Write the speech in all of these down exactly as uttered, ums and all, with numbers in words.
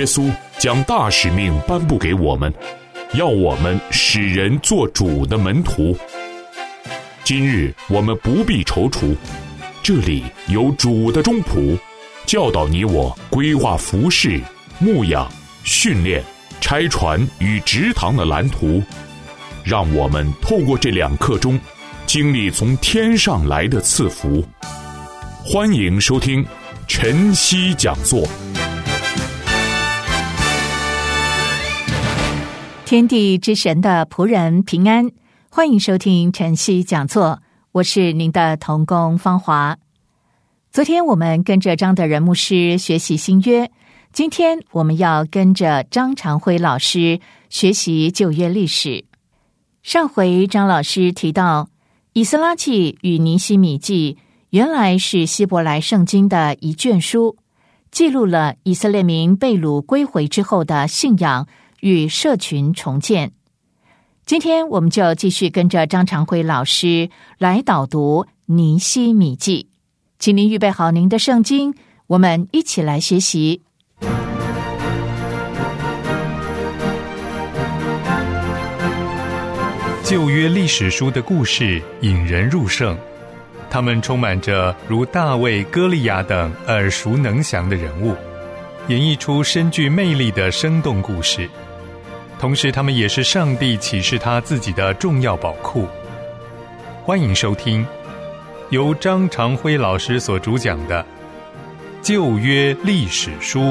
稣将大使命颁布给我们，要我们使人做主的门徒。今日我们不必踌躇，这里有主的中仆，教导你我规划服事、牧养、训练、拆船与植堂的蓝图，让我们透过这两刻钟，经历从天上来的赐福。欢迎收听晨曦讲座。 天地之神的仆人平安，欢迎收听晨曦讲座，我是您的同工芳华。昨天我们跟着张德仁牧师学习新约，今天我们要跟着张长辉老师学习旧约历史。上回张老师提到，以斯拉记与尼希米记原来是希伯来圣经的一卷书，记录了以色列民被掳归回之后的信仰与社群重建。今天我们就继续跟着张长辉老师来导读尼希米记，请您预备好您的圣经，我们一起来学习。 旧约历史书的故事引人入胜，他们充满着如大卫、歌利亚等耳熟能详的人物，演绎出深具魅力的生动故事。同时他们也是上帝启示他自己的重要宝库。欢迎收听由张长辉老师所主讲的旧约历史书。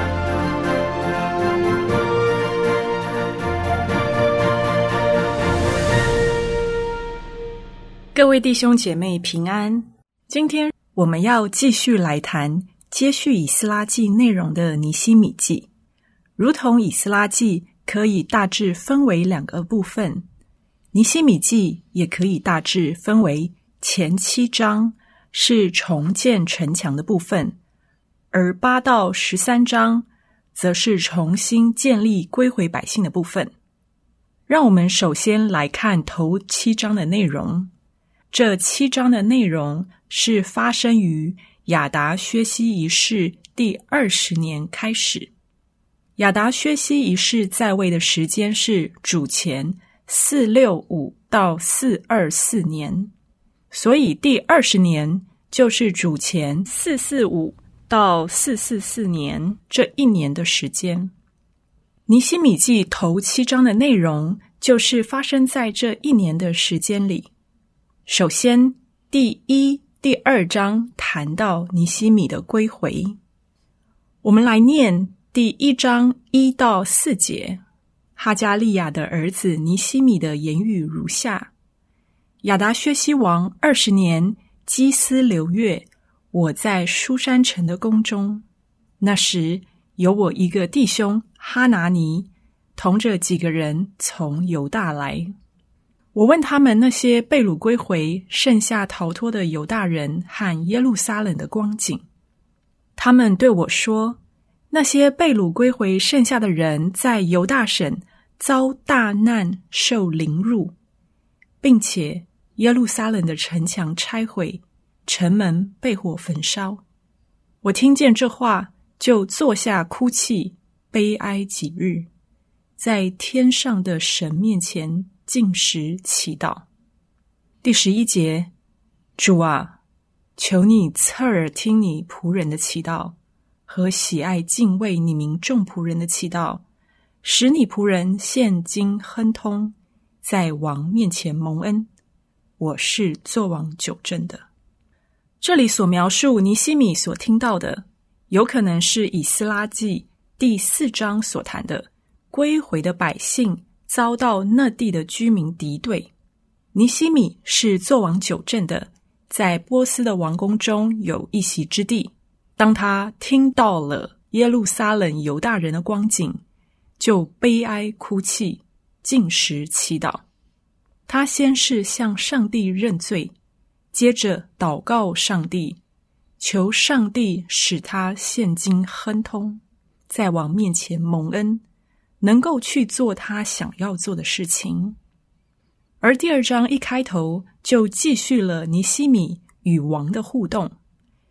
各位弟兄姐妹平安，今天我们要继续来谈接续以斯拉记内容的尼希米记。如同以斯拉记可以大致分为两个部分，尼希米记也可以大致分为前七章是重建城墙的部分，而八到十三章则是重新建立归回百姓的部分。让我们首先来看头七章的内容。这七章的内容是发生于亚达薛西一世第二十年开始。亚达薛西一世在位的时间是主前四六五到四二四年，所以第二十年就是主前四四五到四四四年这一年的时间。尼希米记头七章的内容就是发生在这一年的时间里。首先，第一、第二章谈到尼希米的归回。我们来念第一章一到四节。哈加利亚的儿子尼希米的言语如下：亚达薛西王二十年，基斯流月，我在书珊城的宫中。那时有我一个弟兄哈拿尼，同着几个人从犹大来。我问他们那些被掳归回剩下逃脱的犹大人和耶路撒冷的光景。他们对我说，那些被掳归回剩下的人在犹大省遭大难，受凌辱，并且耶路撒冷的城墙拆毁，城门被火焚烧。我听见这话，就坐下哭泣，悲哀几日，在天上的神面前禁食祈祷。第十一节，主啊，求你侧耳听你仆人的祈祷，和喜爱敬畏你名众仆人的祈祷，使你仆人现今亨通，在王面前蒙恩。我是作王九正的。这里所描述尼希米所听到的，有可能是以斯拉记第四章所谈的归回的百姓遭到那地的居民敌对。尼希米是作王九正的，在波斯的王宫中有一席之地。当他听到了耶路撒冷犹大人的光景，就悲哀哭泣，禁食祈祷。他先是向上帝认罪，接着祷告上帝，求上帝使他现今亨通，在王面前蒙恩，能够去做他想要做的事情。而第二章一开头就继续了尼希米与王的互动。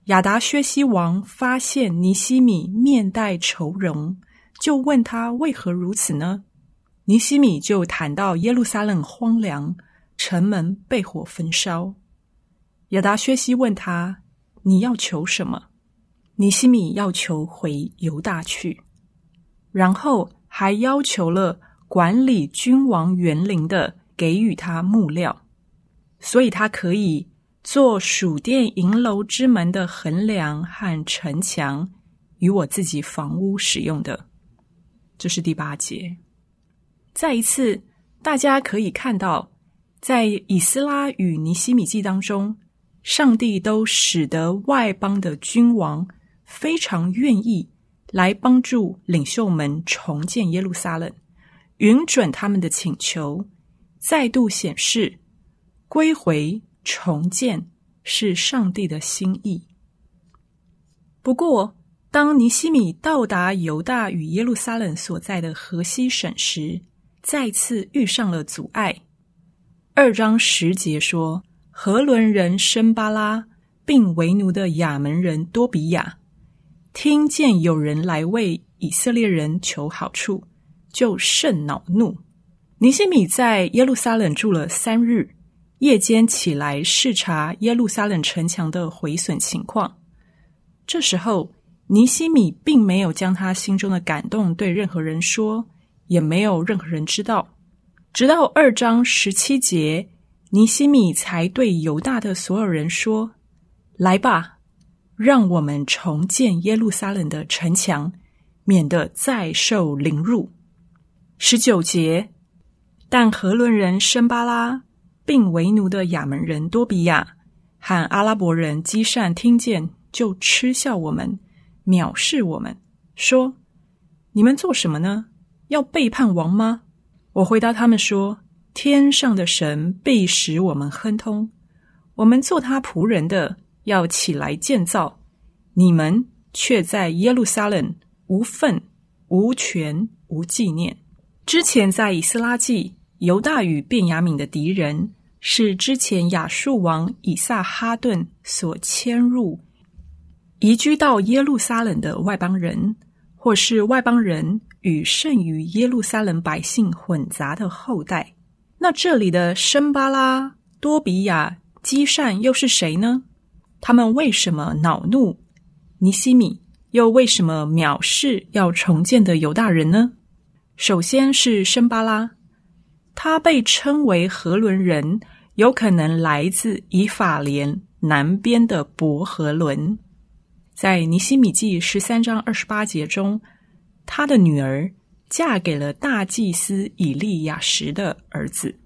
亚达薛西王发现尼西米面带愁容，就问他为何如此呢？尼西米就谈到耶路撒冷荒凉，城门被火焚烧。亚达薛西问他，你要求什么？尼西米要求回犹大去，然后还要求了管理君王园林的给予他木料，所以他可以做属殿营楼之门的横梁和城墙，与我自己房屋使用的。这是第八节。再一次，大家可以看到，在以斯拉与尼希米记当中，上帝都使得外邦的君王非常愿意来帮助领袖们重建耶路撒冷，允准他们的请求，再度显示归回重建是上帝的心意。不过，当尼希米到达犹大与耶路撒冷所在的河西省时，再次遇上了阻碍。二章十节说，何伦人申巴拉并为奴的亚门人多比亚，听见有人来为以色列人求好处，就甚恼怒。尼希米在耶路撒冷住了三日，夜间起来视察耶路撒冷城墙的毁损情况。这时候，尼希米并没有将他心中的感动对任何人说，也没有任何人知道。直到二章十七节，尼希米才对犹大的所有人说，来吧，让我们重建耶路撒冷的城墙，免得再受凌辱。十九节，但何伦人申巴拉并为奴的亚门人多比亚和阿拉伯人基善听见，就嗤笑我们，藐视我们，说，你们做什么呢？要背叛王吗？我回答他们说，天上的神必使我们亨通，我们做他仆人的要起来建造，你们却在耶路撒冷无份、无权、无纪念。之前在以斯拉记，犹大与便雅悯的敌人是之前亚述王以撒哈顿所迁入移居到耶路撒冷的外邦人，或是外邦人与剩余耶路撒冷百姓混杂的后代。那这里的申巴拉、多比亚、基善又是谁呢？他们为什么恼怒尼希米，又为什么藐视要重建的犹大人呢？首先是申巴拉，他被称为何伦人，有可能来自以法莲南边的伯和伦。在尼希米记十三章二十八节中，他的女儿嫁给了大祭司以利亚实的儿子。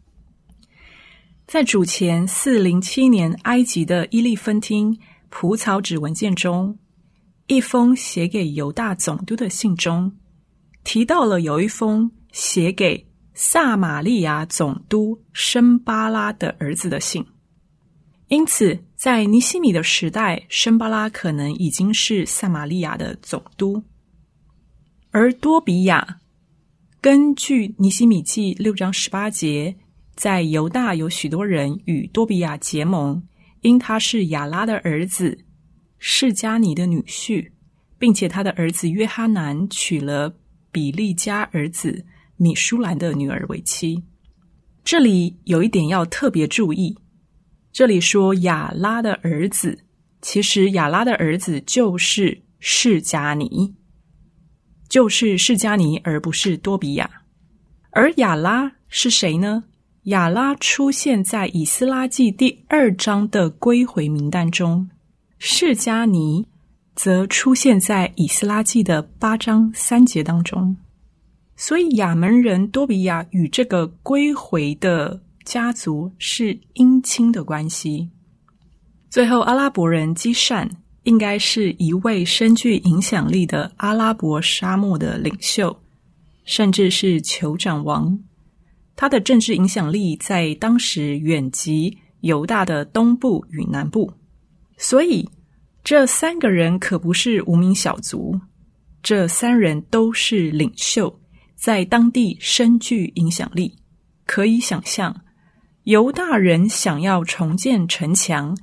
在主前四零七年埃及的伊利芬汀蒲草纸文件中，一封写给犹大总督的信中提到了有一封写给撒玛利亚总督申巴拉的儿子的信。因此在尼希米的时代，申巴拉可能已经是撒玛利亚的总督。而多比亚，根据尼希米记六章十八节，在犹大有许多人与多比亚结盟，因他是亚拉的儿子，示迦尼的女婿，并且他的儿子约哈南娶了比利家儿子米舒兰的女儿为妻。这里有一点要特别注意，这里说亚拉的儿子，其实亚拉的儿子就是示迦尼，就是示迦尼，而不是多比亚。而亚拉是谁呢？亚拉出现在以斯拉记第二章的归回名单中，示迦尼则出现在以斯拉记的八章三节当中。所以亚门人多比亚与这个归回的家族是姻亲的关系。最后阿拉伯人基善应该是一位深具影响力的阿拉伯沙漠的领袖，甚至是酋长王。他的政治影响力在当时远及犹大的东部与南部。所以这三个人可不是无名小卒，这三人都是领袖，在当地深具影响力。可以想象，犹大人想要重建城墙，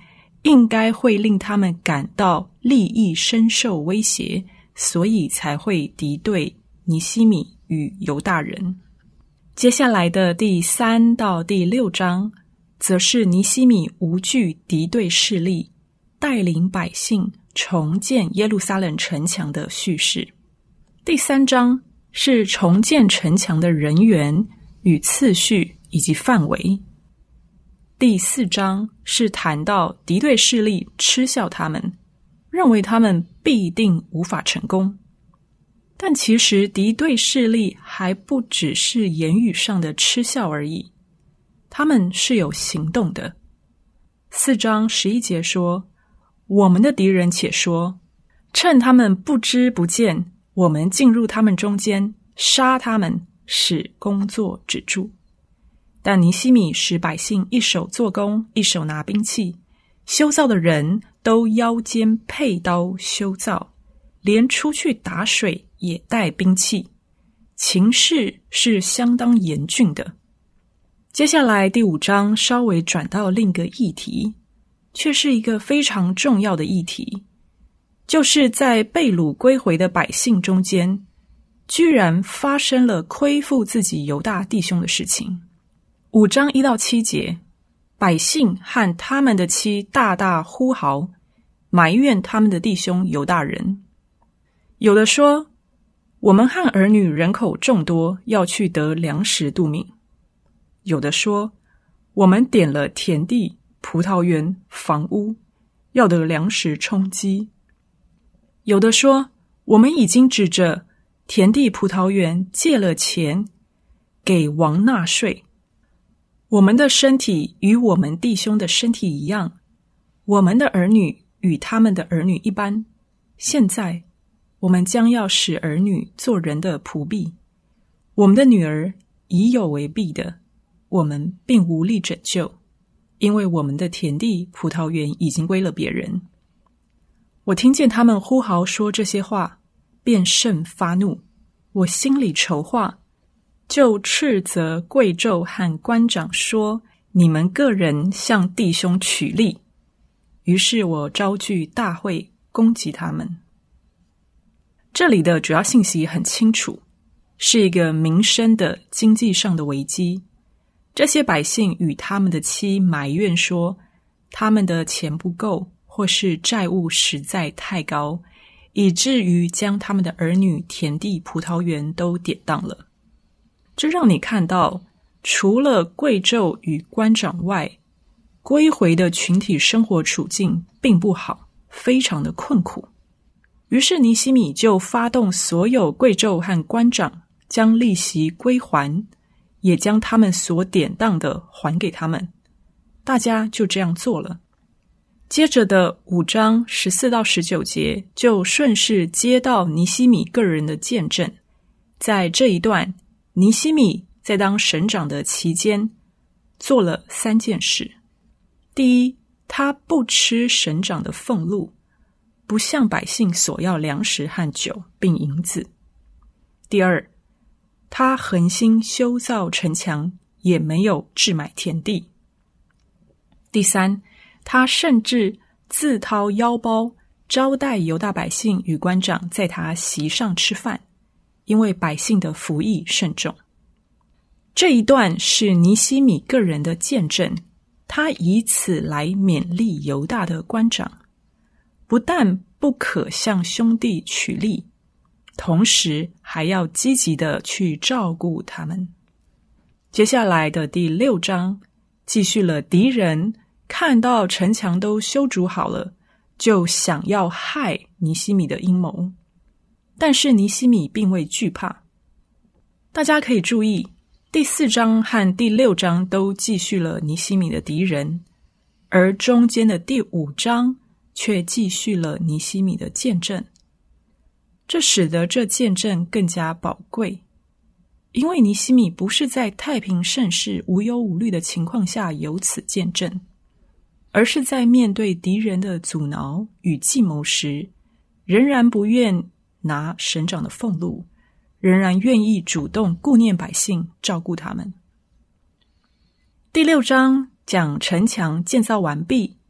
应该会令他们感到利益深受威胁，所以才会敌对尼希米与犹大人。接下来的第三到第六章，则是尼希米无惧敌对势力，带领百姓重建耶路撒冷城墙的叙事。第三章是重建城墙的人员与次序以及范围。第四章是谈到敌对势力嗤笑他们，认为他们必定无法成功。但其实敌对势力还不只是言语上的嗤笑而已，他们是有行动的。四章十一节说，我们的敌人且说，趁他们不知不见，我们进入他们中间，杀他们，使工作止住。但尼希米使百姓一手做工，一手拿兵器，修造的人都腰间佩刀修造，连出去打水也带兵器，情势是相当严峻的。接下来第五章稍微转到另一个议题，却是一个非常重要的议题，就是在被掳归回的百姓中间，居然发生了亏负自己犹大弟兄的事情。五章一到七节，百姓和他们的妻大大呼嚎，埋怨他们的弟兄犹大人。有的说，我们和儿女人口众多，要去得粮食度命。有的说，我们点了田地、葡萄园、房屋，要得粮食充饥。有的说，我们已经指着田地、葡萄园借了钱给王纳税。我们的身体与我们弟兄的身体一样，我们的儿女与他们的儿女一般。现在我们将要使儿女做人的仆婢，我们的女儿已有为婢的，我们并无力拯救，因为我们的田地、葡萄园已经归了别人。我听见他们呼号说这些话，便甚发怒，我心里筹划，就斥责贵胄和官长说，你们个人向弟兄取利。于是我召聚大会攻击他们。这里的主要信息很清楚，是一个民生的经济上的危机。这些百姓与他们的妻埋怨说，他们的钱不够，或是债务实在太高，以至于将他们的儿女、田地、葡萄园都典当了。这让你看到，除了贵胄与官长外，归回的群体生活处境并不好，非常的困苦。于是尼希米就发动所有贵胄和官长，将利息归还，也将他们所典当的还给他们。大家就这样做了。接着的五章十四到十九节就顺势接到尼希米个人的见证。在这一段，尼希米在当省长的期间做了三件事。第一，他不吃省长的俸禄，不向百姓索要粮食和酒并银子。第二，他恒心修造城墙，也没有置买田地。第三，他甚至自掏腰包招待犹大百姓与官长在他席上吃饭，因为百姓的服役甚重。这一段是尼希米个人的见证，他以此来勉励犹大的官长，不但不可向兄弟取利，同时还要积极的去照顾他们。接下来的第六章继续了敌人看到城墙都修筑好了，就想要害尼希米的阴谋。但是尼希米并未惧怕。大家可以注意，第四章和第六章都继续了尼希米的敌人，而中间的第五章却继续了尼希米的见证。这使得这见证更加宝贵，因为尼希米不是在太平盛世无忧无虑的情况下有此见证，而是在面对敌人的阻挠与计谋时，仍然不愿拿省长的俸禄，仍然愿意主动顾念百姓，照顾他们。第六章讲城墙建造完毕，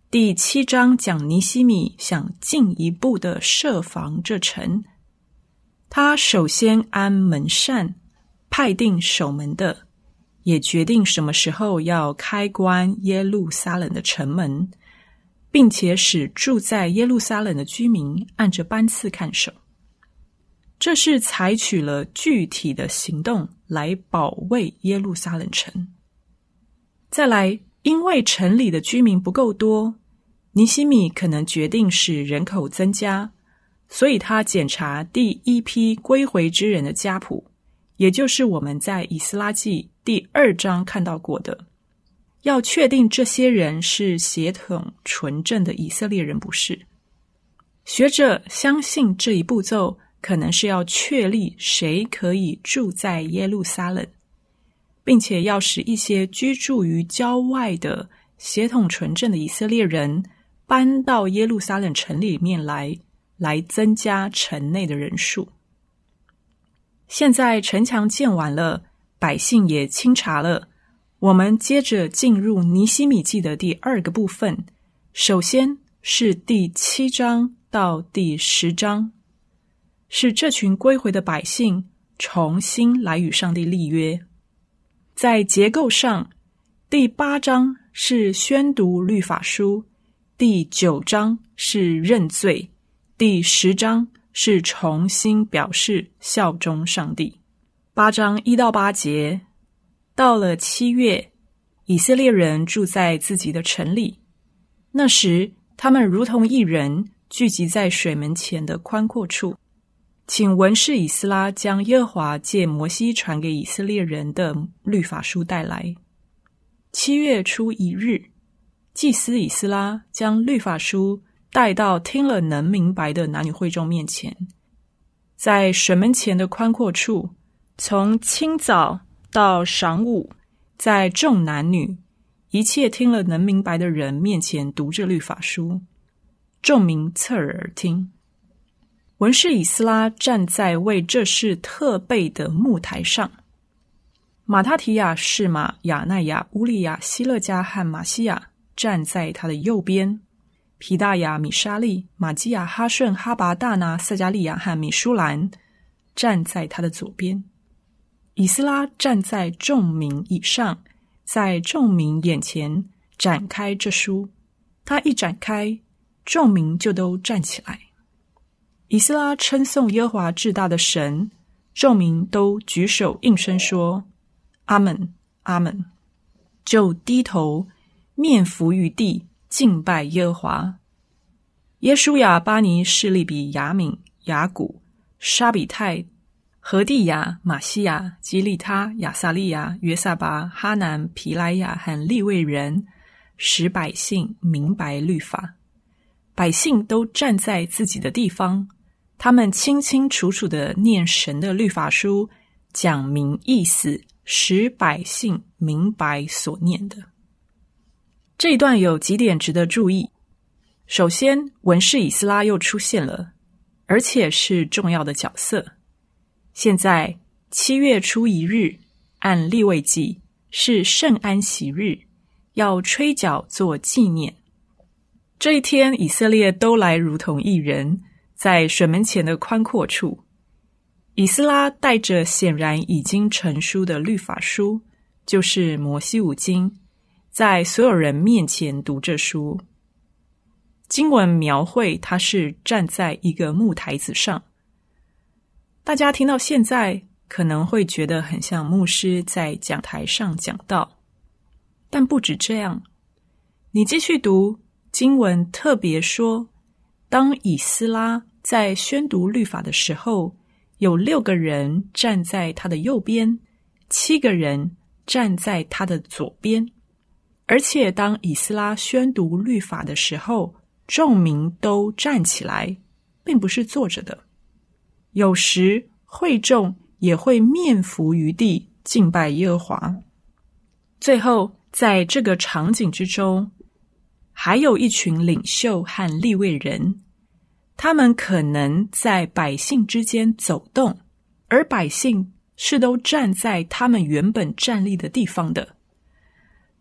第七章讲尼希米想进一步的设防这城，他首先安门扇，派定守门的，也决定什么时候要开关耶路撒冷的城门，并且使住在耶路撒冷的居民按着班次看守。这是采取了具体的行动来保卫耶路撒冷城。再来，因为城里的居民不够多，尼希米可能决定使人口增加，所以他检查第一批归回之人的家谱，也就是我们在以斯拉记第二章看到过的，要确定这些人是血统纯正的以色列人不是。学者相信这一步骤可能是要确立谁可以住在耶路撒冷，并且要使一些居住于郊外的血统纯正的以色列人搬到耶路撒冷城里面来，来增加城内的人数。现在城墙建完了，百姓也清查了，我们接着进入尼希米记的第二个部分，首先是第七章到第十章，是这群归回的百姓重新来与上帝立约。在结构上，第八章是宣读律法书，第九章是认罪，第十章是重新表示效忠上帝。八章一到八节，到了七月，以色列人住在自己的城里，那时他们如同一人聚集在水门前的宽阔处，请文士以斯拉将耶和华借摩西传给以色列人的律法书带来。七月初一日，祭司以斯拉将律法书带到听了能明白的男女会众面前，在水门前的宽阔处，从清早到晌午，在众男女一切听了能明白的人面前读着律法书，众民侧耳而听。文士以斯拉站在为这事特备的木台上，马他提亚、士马、亚奈亚、乌利亚、希勒家和马西亚站在他的右边，皮大亚、米沙利、马基亚、哈顺、哈拔大拿、色加利亚和米舒兰站在他的左边。以斯拉站在众民以上，在众民眼前展开这书，他一展开，众民就都站起来。以斯拉称颂耶和华至大的神，众民都举手应声说阿们，阿们，就低头面伏于地敬拜耶和华。耶书亚、巴尼、示利比、雅敏、雅古、沙比泰、何地亚、马西亚、基利他、亚撒利亚、约撒拔、哈南、皮莱亚和利未人，使百姓明白律法。百姓都站在自己的地方，他们清清楚楚地念神的律法书，讲明意思，使百姓明白所念的。这一段有几点值得注意。首先，文士以斯拉又出现了，而且是重要的角色。现在七月初一日，按利未记是圣安息日，要吹角做纪念。这一天，以色列都来如同一人，在水门前的宽阔处。以斯拉带着显然已经成书的律法书，就是摩西五经，在所有人面前读这书。经文描绘他是站在一个木台子上。大家听到现在可能会觉得很像牧师在讲台上讲道，但不止这样。你继续读经文，特别说，当以斯拉在宣读律法的时候，有六个人站在他的右边，七个人站在他的左边。而且当以斯拉宣读律法的时候，众民都站起来，并不是坐着的。有时会众也会面伏于地敬拜耶和华。最后，在这个场景之中，还有一群领袖和利未人，他们可能在百姓之间走动，而百姓是都站在他们原本站立的地方的。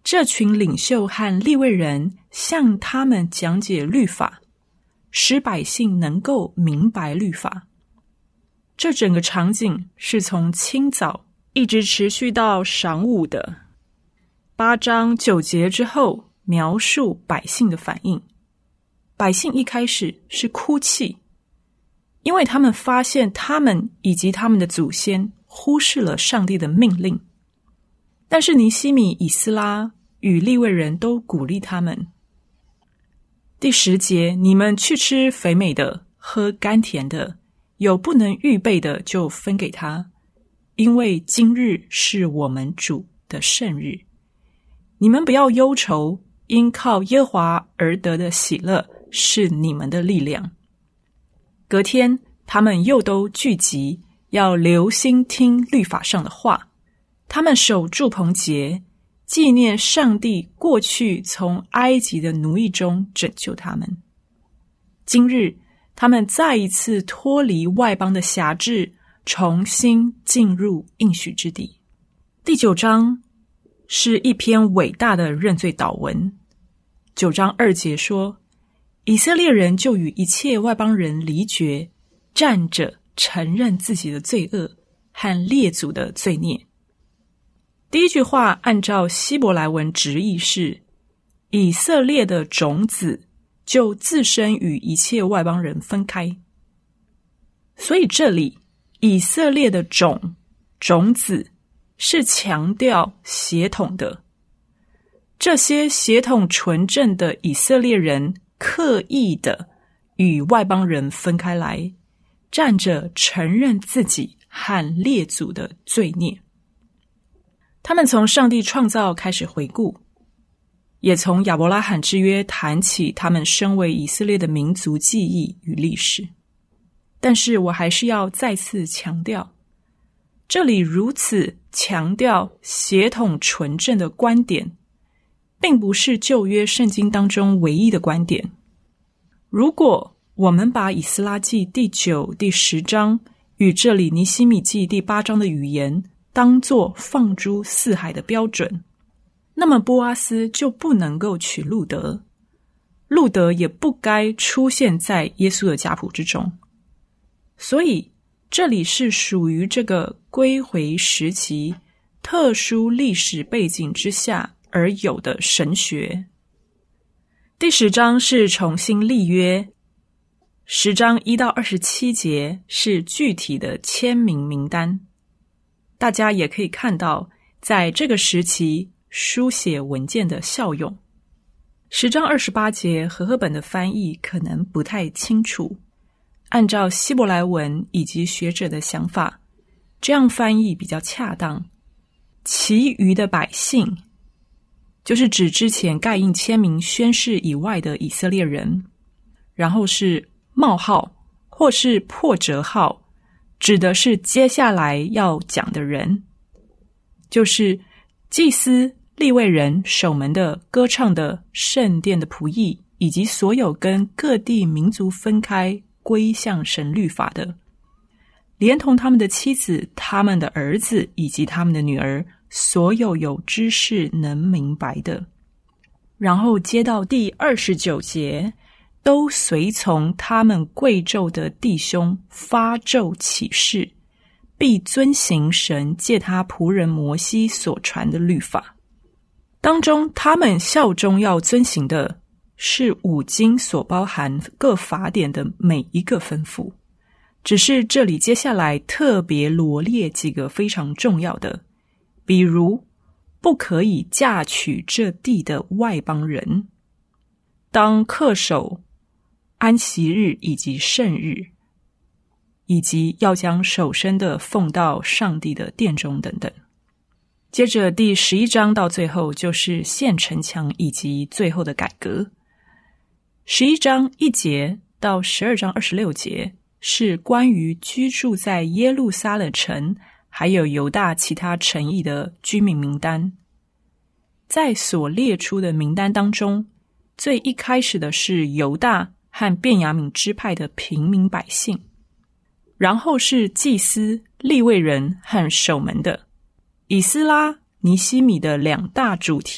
这群领袖和利未人向他们讲解律法，使百姓能够明白律法。这整个场景是从清早一直持续到晌午的。八章九节之后描述百姓的反应。百姓一开始是哭泣，因为他们发现他们以及他们的祖先忽视了上帝的命令。但是尼希米、以斯拉与利未人都鼓励他们。第十节，你们去吃肥美的，喝甘甜的，有不能预备的就分给他，因为今日是我们主的圣日。你们不要忧愁，因靠耶和华而得的喜乐是你们的力量。隔天，他们又都聚集，要留心听律法上的话。他们守住棚节，纪念上帝过去从埃及的奴役中拯救他们。今日，他们再一次脱离外邦的辖制，重新进入应许之地。第九章是一篇伟大的认罪祷文。九章二节说，以色列人就与一切外邦人离绝，站着承认自己的罪恶和列祖的罪孽。第一句话按照希伯来文直译是，以色列的种子就自身与一切外邦人分开。所以这里以色列的种种子是强调血统的。这些血统纯正的以色列人刻意的与外邦人分开来，站着承认自己和列祖的罪孽。他们从上帝创造开始回顾，也从亚伯拉罕之约谈起他们身为以色列的民族记忆与历史。但是我还是要再次强调，这里如此强调血统纯正的观点，并不是旧约圣经当中唯一的观点。如果我们把以斯拉记第九、第十章与这里尼希米记第八章的语言当作放诸四海的标准，那么波阿斯就不能够娶路德，路德也不该出现在耶稣的家谱之中。所以这里是属于这个归回时期特殊历史背景之下而有的神学。第十章是重新立约，十章一到二十七节是具体的签名名单。大家也可以看到，在这个时期书写文件的效用。十章二十八节和合本的翻译可能不太清楚，按照希伯来文以及学者的想法，这样翻译比较恰当。其余的百姓就是指之前盖印签名宣誓以外的以色列人，然后是冒号或是破折号，指的是接下来要讲的人，就是祭司、利未人、守门的、歌唱的、圣殿的仆役，以及所有跟各地民族分开归向神律法的，连同他们的妻子、他们的儿子以及他们的女儿，所有有知识能明白的。然后接到第二十九节，都随从他们贵胄的弟兄发咒起誓，必遵行神借他仆人摩西所传的律法。当中他们效忠要遵行的是五经所包含各法典的每一个吩咐，只是这里接下来特别罗列几个非常重要的，比如不可以嫁娶这地的外邦人，当恪守安息日以及圣日，以及要将首生的奉到上帝的殿中等等。接着第十一章到最后就是建城墙以及最后的改革。十一章一节到十二章二十六节是关于居住在耶路撒冷城还有犹大其他城邑的居民名单。在所列出的名单当中，最一开始的是犹大和便雅悯支派的平民百姓，然后是祭司、利未人和守门的。以斯拉、尼希米的两大主题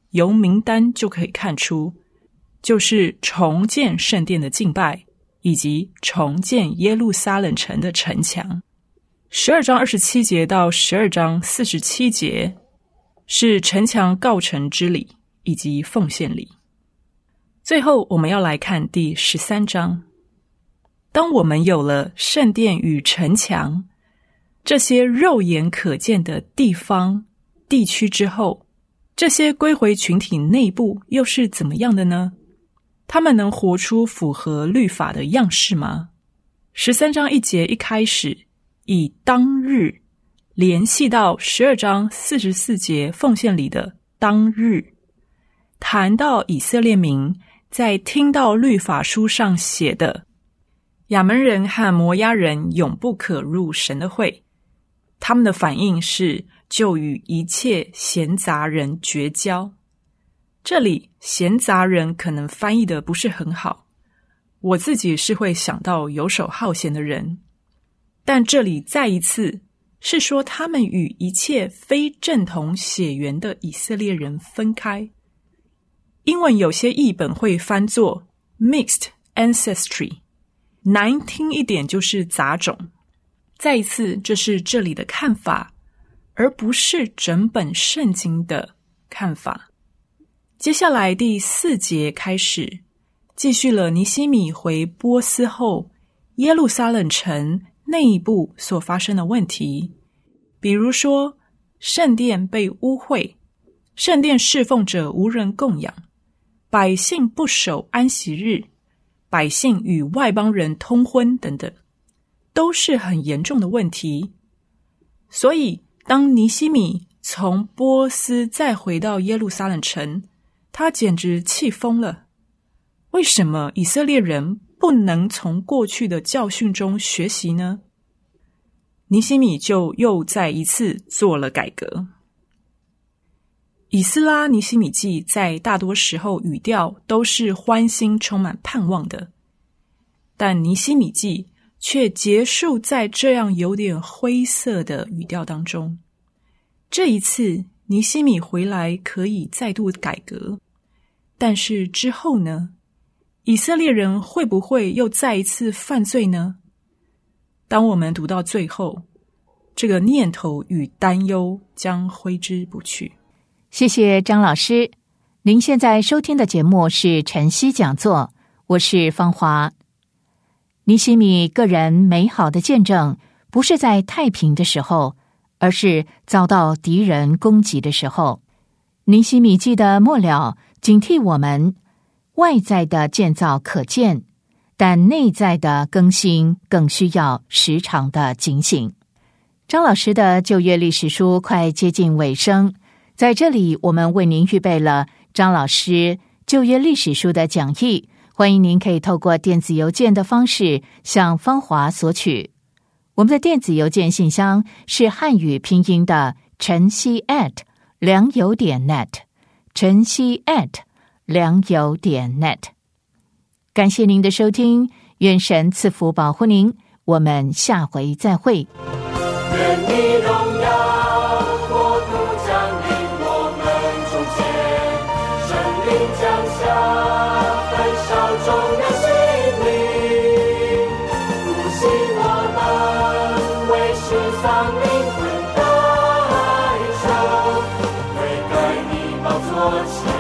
由名单就可以看出，就是重建圣殿的敬拜，以及重建耶路撒冷城的城墙。十二章二十七节到十二章四十七节是城墙告成之礼以及奉献礼。最后我们要来看第十三章。当我们有了圣殿与城墙这些肉眼可见的地方地区之后，这些归回群体内部又是怎么样的呢？他们能活出符合律法的样式吗？十三章一节一开始以当日联系到十二章四十四节奉献里的当日，谈到以色列民在听到律法书上写的亚扪人和摩押人永不可入神的会，他们的反应是就与一切闲杂人绝交。这里闲杂人可能翻译的不是很好，我自己是会想到游手好闲的人，但这里再一次是说他们与一切非正统血缘的以色列人分开。英文有些译本会翻作 mixed ancestry， 难听一点就是杂种。再一次，这是这里的看法，而不是整本圣经的看法。接下来第四节开始继续了尼希米回波斯后耶路撒冷城内部所发生的问题，比如说圣殿被污秽，圣殿侍奉者无人供养，百姓不守安息日，百姓与外邦人通婚等等，都是很严重的问题。所以当尼希米从波斯再回到耶路撒冷城，他简直气疯了。为什么以色列人不能从过去的教训中学习呢？尼希米就又再一次做了改革。以斯拉尼希米记在大多时候语调都是欢欣充满盼望的，但尼希米记却结束在这样有点灰色的语调当中。这一次尼希米回来可以再度改革，但是之后呢？以色列人会不会又再一次犯罪呢？当我们读到最后，这个念头与担忧将挥之不去。 谢谢张老师。您现在收听的节目是晨曦讲座，我是芳华。尼希米个人美好的见证，不是在太平的时候，而是遭到敌人攻击的时候。尼希米记的末了警惕我们，外在的建造可见，但内在的更新更需要时常的警醒。张老师的旧约历史书快接近尾声，在这里我们为您预备了张老师旧约历史书的讲义，欢迎您可以透过电子邮件的方式向芳华索取。我们的电子邮件信箱是汉语拼音的晨曦 at 良友点 net， 晨曦 at 良友点 net。 感谢您的收听，愿神赐福保护您，我们下回再会。 愿你荣耀国度降临我们中间，圣灵降下焚烧众人心灵，复兴我们为世丧灵魂代求，悔改你宝座前